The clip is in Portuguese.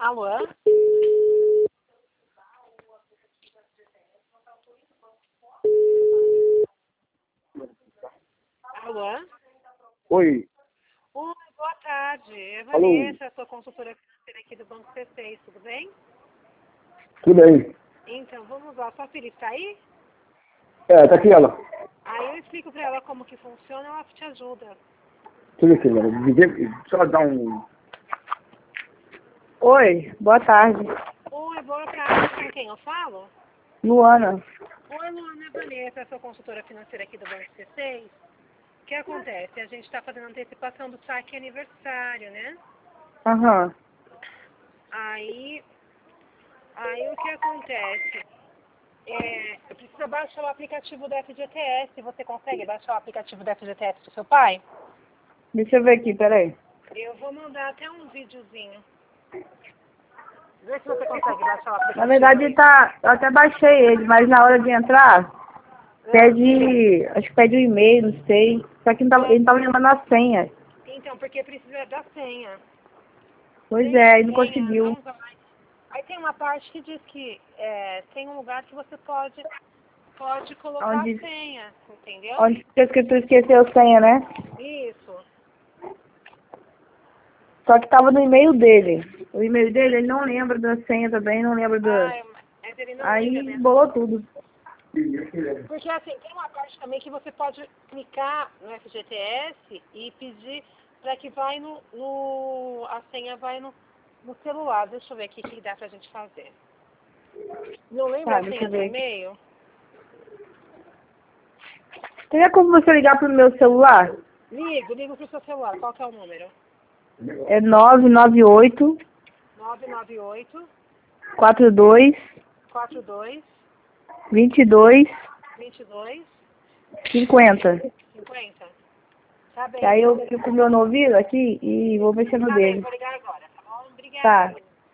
Alô? Alô? Oi. Oi, boa tarde. É Alô? Vanessa, sou consultora financeira aqui do Banco C6, tudo bem? Tudo bem? Então, vamos lá. Sua filha está aí? Tá aqui ela. Aí eu explico para ela como que funciona, ela te ajuda. Tudo aqui, ela. Só dar um... Oi, boa tarde. Oi, boa tarde. Com quem eu falo? Luana. Oi, Luana, é Vanessa, sou consultora financeira aqui do Banco C6. O que acontece? A gente está fazendo antecipação do saque aniversário, né? Aham. Aí o que acontece? Eu preciso baixar o aplicativo do FGTS. Você consegue baixar o aplicativo do FGTS do seu pai? Deixa eu ver aqui, peraí. Eu vou mandar até um videozinho. Vê se você consegue baixar o aplicativo. Na verdade, aí. eu até baixei ele, mas na hora de entrar, acho que pede o e-mail, não sei. Só que ele não tava lembrando a senha. Então, porque precisa da senha. Pois Sem é, ele não senha, conseguiu. não vai. Aí tem uma parte que diz que tem um lugar que você pode colocar a Onde, senha, entendeu? onde fica escrito esqueceu a senha, né? Isso. Só que tava no e-mail dele. O e-mail dele, ele não lembra da senha também, não lembra do... Mas ele não Aí lembra mesmo. bolou tudo. Porque assim, tem uma parte também que você pode clicar no FGTS e pedir para que vai a senha vai no celular. Deixa eu ver aqui o que dá pra gente fazer. Não lembra Tá, a deixa senha eu do ver aqui. e-mail? Teria como você ligar pro meu celular? Ligo pro seu celular. Qual que é o número? É 998 998 42 42 22 22 50. 50. Tá bem, Aí então. eu fico com o meu no ouvido aqui e vou mexendo no Tá bem, dele. vou ligar agora, tá bom? Obrigada. Tá.